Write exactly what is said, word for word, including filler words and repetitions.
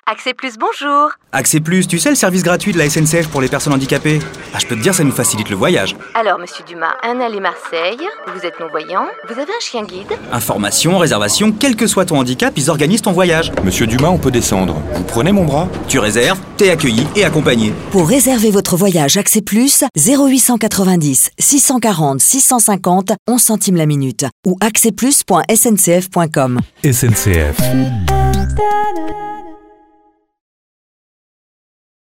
Accès Plus, bonjour. Accès Plus, tu sais le service gratuit de la S N C F pour les personnes handicapées? Ah, je peux te dire, ça nous facilite le voyage. Alors, monsieur Dumas, un aller-Marseille, vous êtes non-voyant, vous avez un chien guide? Information, réservation, quel que soit ton handicap, ils organisent ton voyage. Monsieur Dumas, on peut descendre. Vous prenez mon bras? Tu réserves, t'es accueilli et accompagné. Pour réserver votre voyage Accès Plus, zéro huit cent quatre-vingt-dix, six cent quarante, six cent cinquante, onze centimes la minute ou accès plus point s n c f point com. S N C F.